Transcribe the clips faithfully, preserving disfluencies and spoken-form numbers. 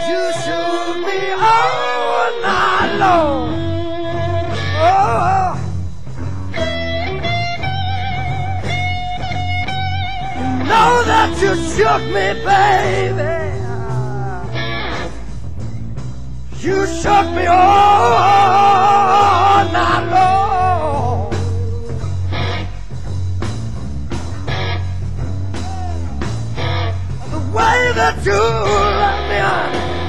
You shoot me all night long. Oh, you know that you shook me, baby. You shook me all night long. The way that you let me on,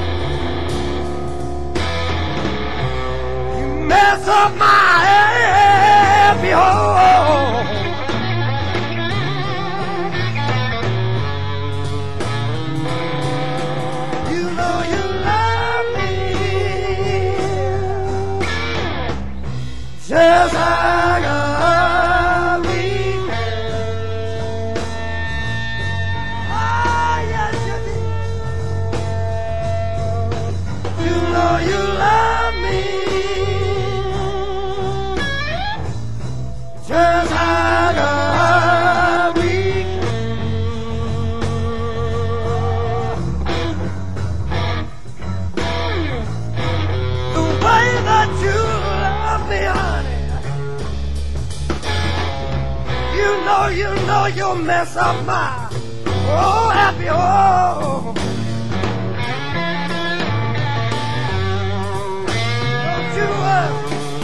you mess up my happy home. You know you love me just like a weekend. Ah, yes you did. You know you love me just like a weekend. The way that you love me, honey. You know, you know you'll mess up my oh happy home. Don't you worry.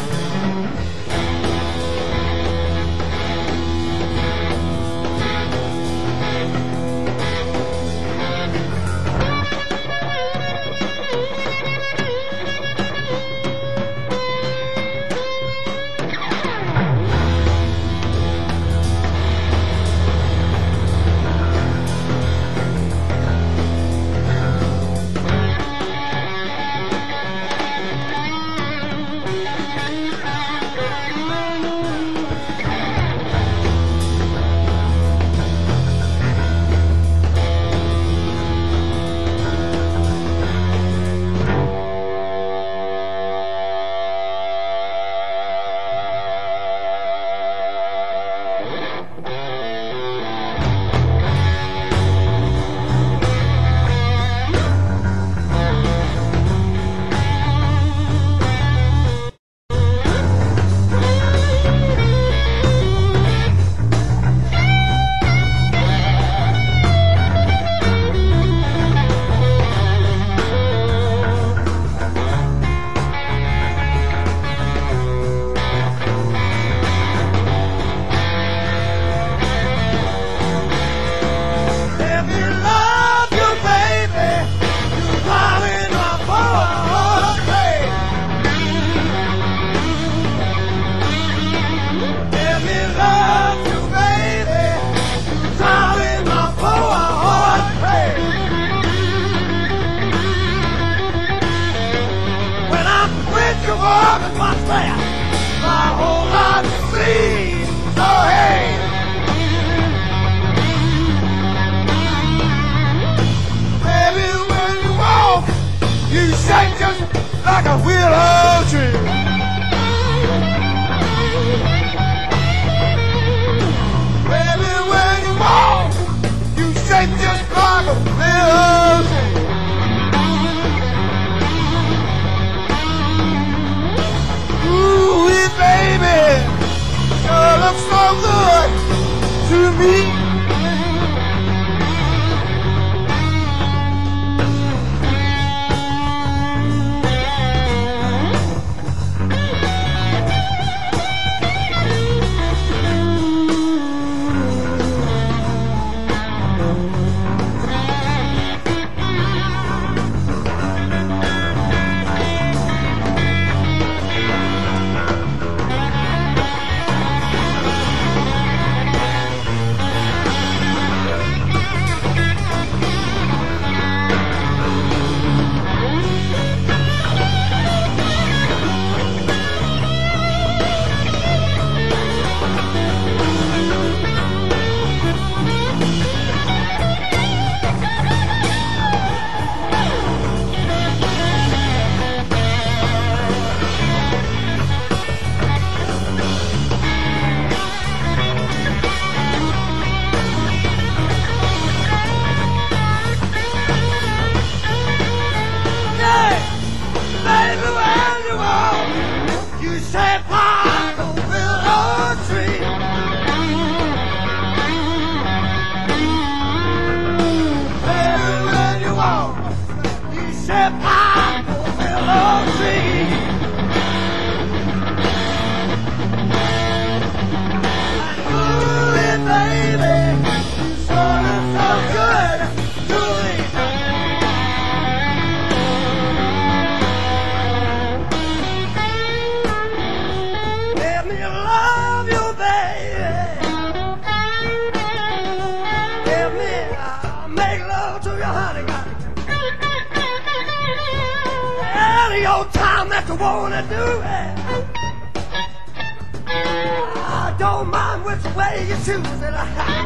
My whole life is free. So hey, baby, when you walk, you shake just like a willow tree. Baby, when you walk, you shake just like a willow tree. Baby, you look so good to me. tree. And ooh, baby, you sure look so good to me. Let me love you, baby. Let me uh, make love to you, honey. Any old time that you wanna do it. I don't mind which way you choose it.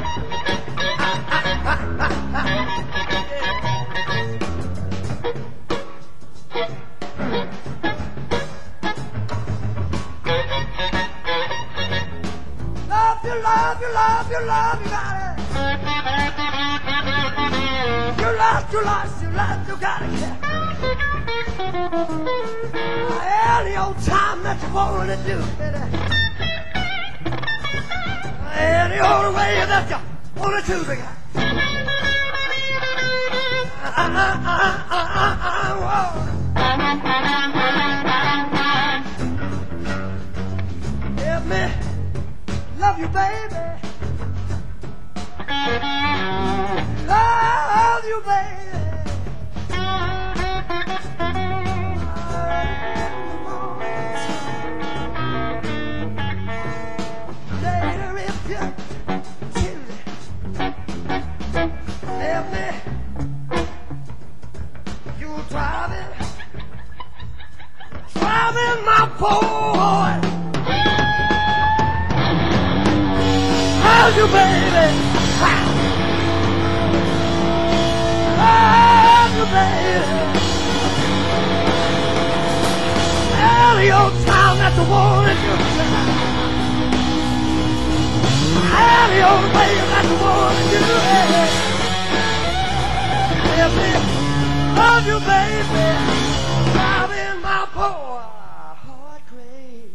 Love you, love you, love you, love you, got it. You lost, you lost, you lost, you got it. Any old time that you wanna do it. Any old way that you wanna choose it. Let me love you, baby. Love you, baby. Later, if you choose it, let me. You driving, driving my boy. Love you, baby. Love you, baby. Any old time that you wanna do. Any old way that you wanna do it. Let me love you, baby. Driving my poor heart crazy.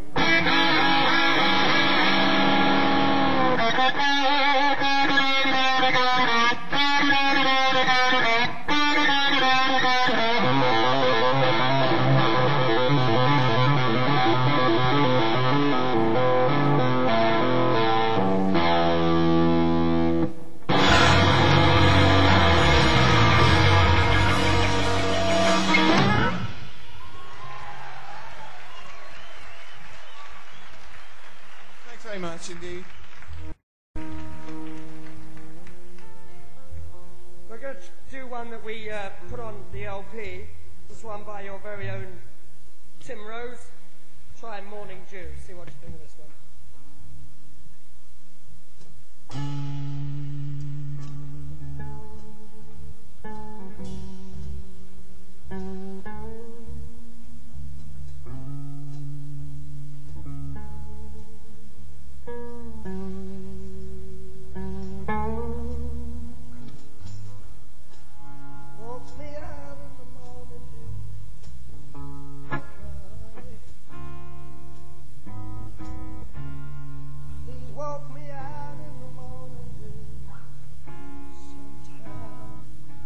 Thanks very much indeed. We're going to do one that we uh, put on the L P. This one by your very own Tim Rose. Try Morning Dew. See what you think of this one. Woke me out in the morning dew. Please woke me out in the morning dew. Sometime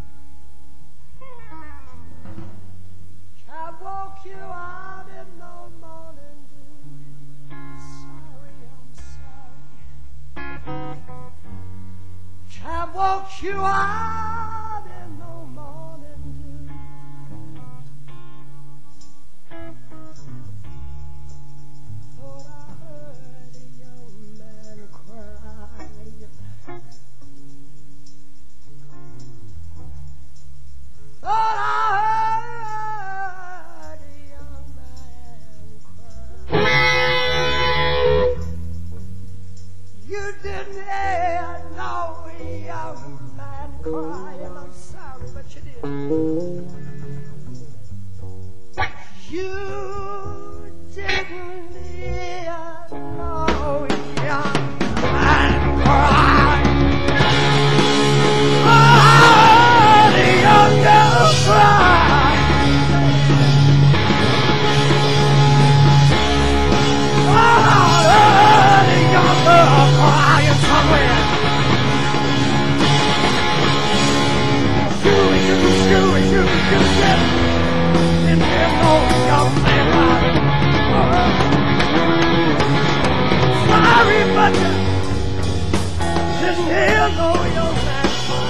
can't walk you out in no morning dew. Sorry, I'm sorry. Can't walk you out in no morning dew. Thought I heard a young man cry. Thought I heard a young man cry. You didn't hear no young man crying. I'm sorry, but you did. You didn't hear no young man cry. Oh, the young girl cry. Oh, the young girl crying somewhere. and he'll know your name.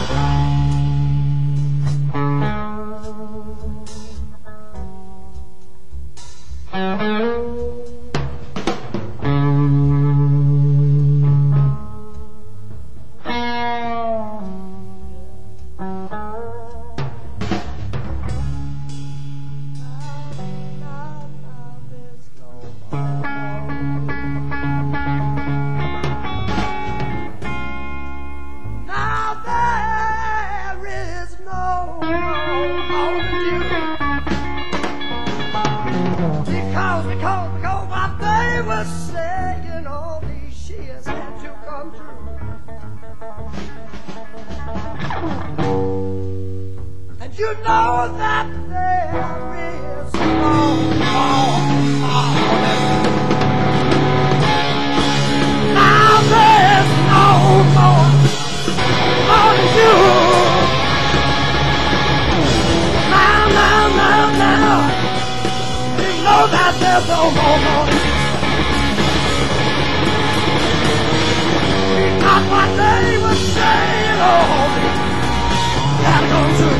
You know that there is no more. Now there's no more on you. Now, now, now, now, you know that there's no more on you. Not what they were saying, oh, that comes true.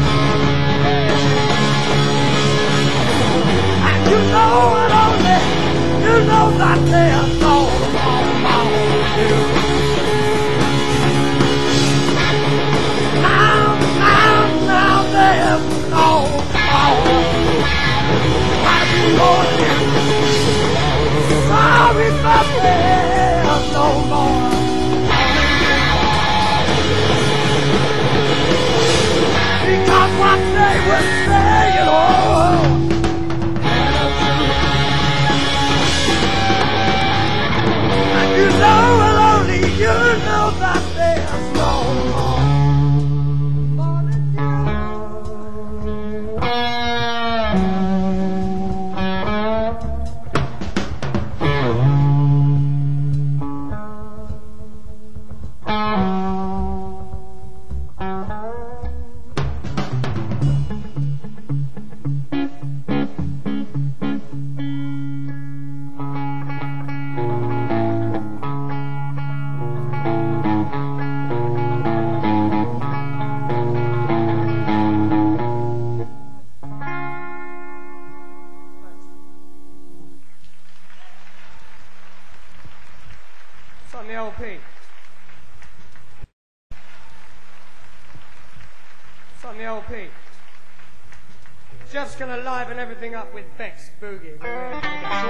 You know it only, you know that there's no more on you. Now, now, now there's no more. What you gonna do? Sorry, but there's no more. Because what they were saying, oh, you know it only, you know that there's no more more than on the L P. It's on the L P. Jeff's gonna liven everything up with Beck's Boogie. We're gonna get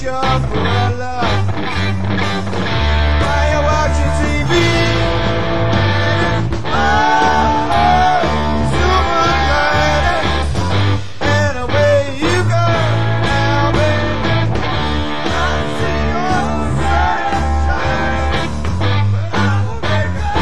your brother. While you're watching T V, oh, Superman, and away you go now, baby. I see your sunshine, but I will make a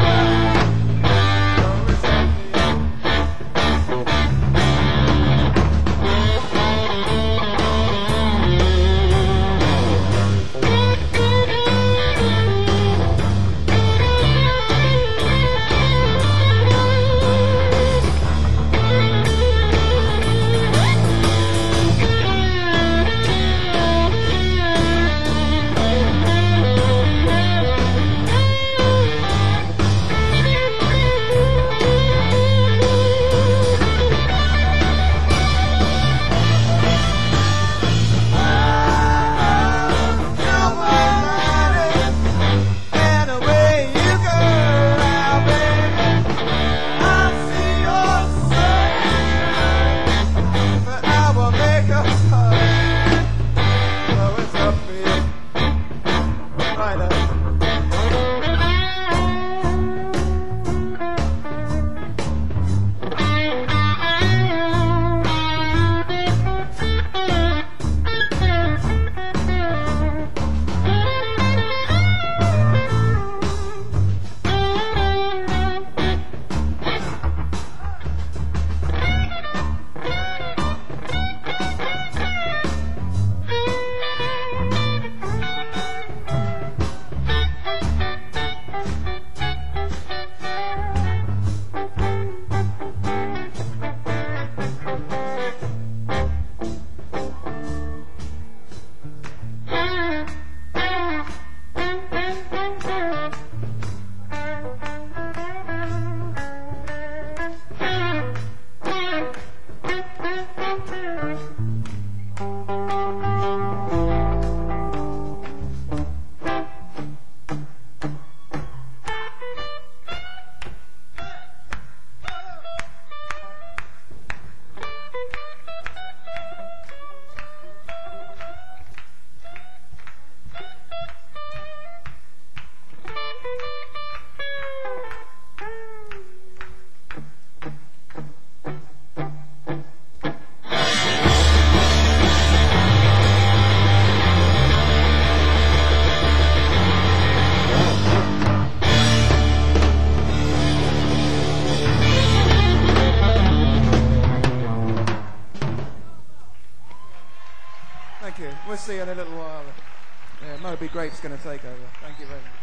Thank you. We'll see you in a little while. Yeah, Moby Grape's going to take over. Thank you very much.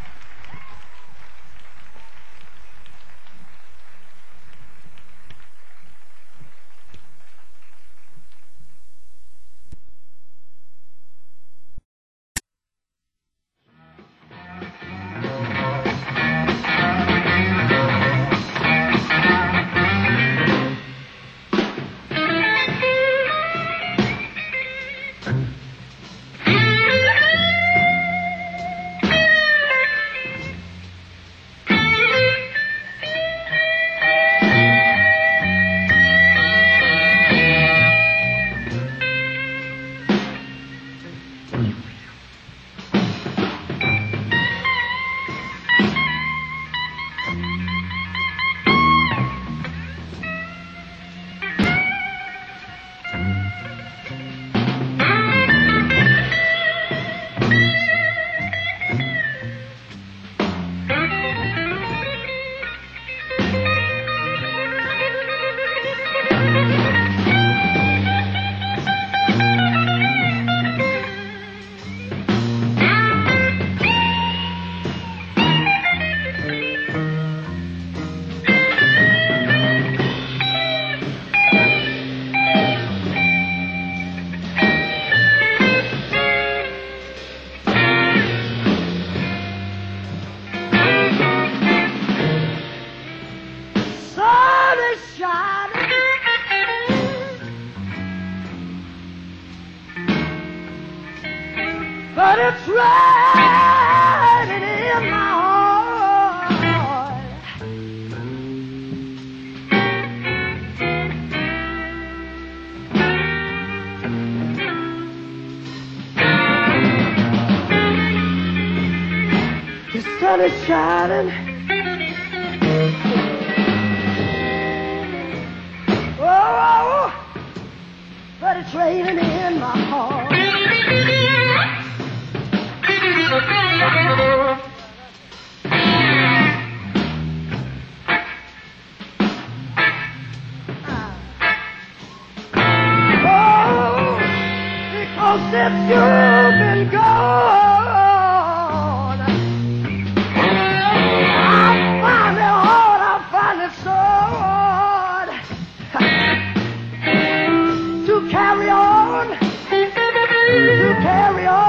But it's raining in my heart. sun is shining. Oh, but it's raining in my heart. Oh, because since you've been gone, I find it hard, I find it so hard to carry on, to carry on.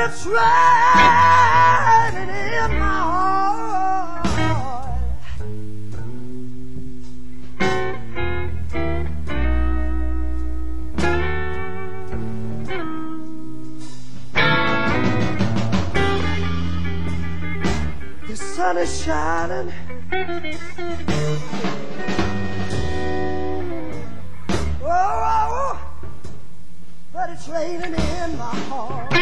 it's raining in my heart. The sun is shining. Oh, oh, oh, but it's raining in my heart.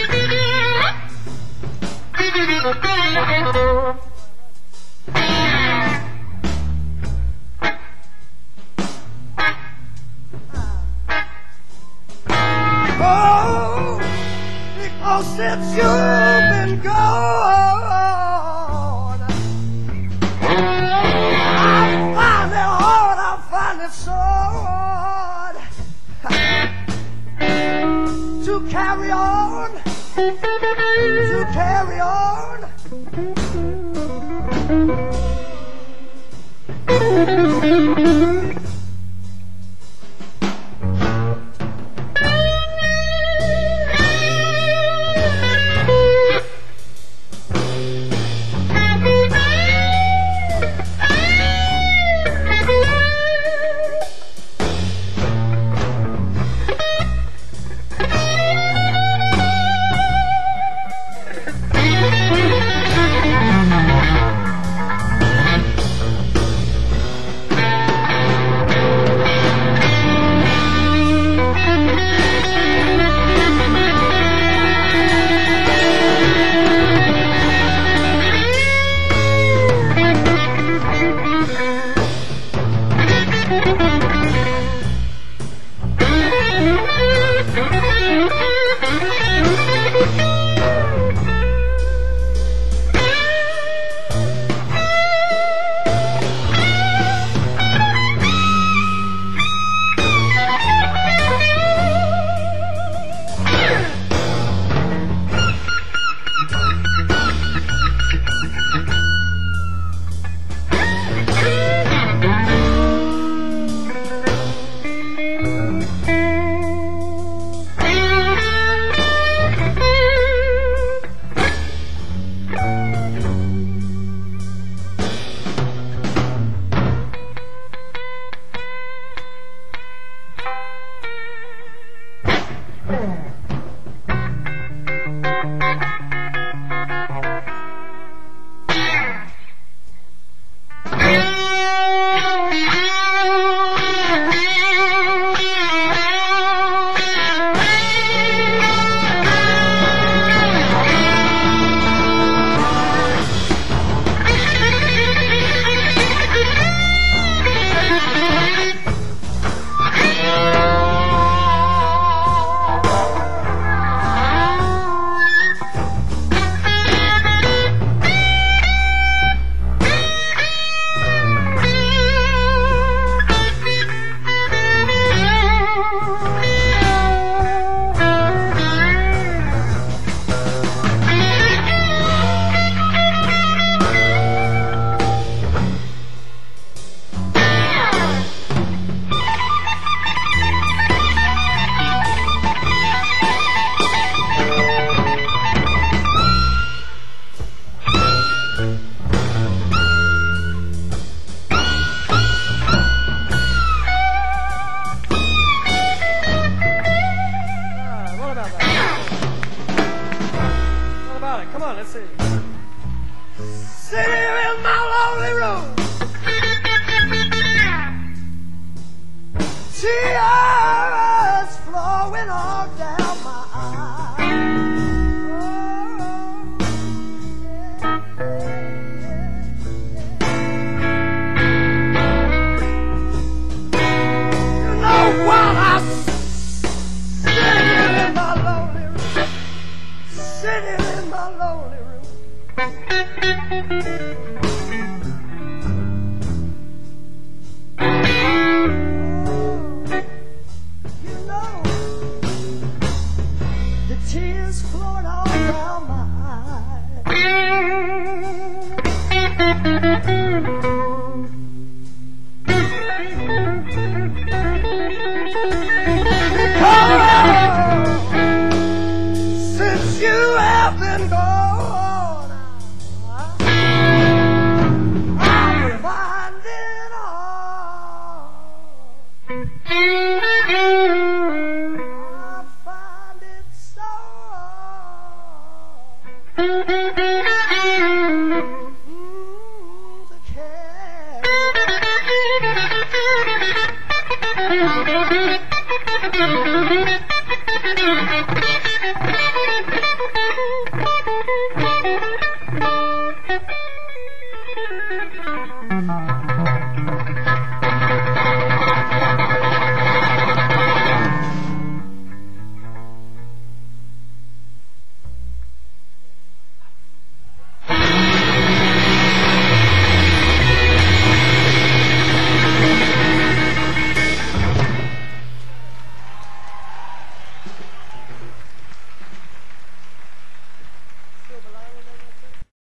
Oh, because since you've been gone, I find it hard, I find it so hard to carry on, to carry on. Tears flowing all down my eyes. Oh, yeah. You know while I'm sitting in my lonely room, sitting in my lonely room, Thank you.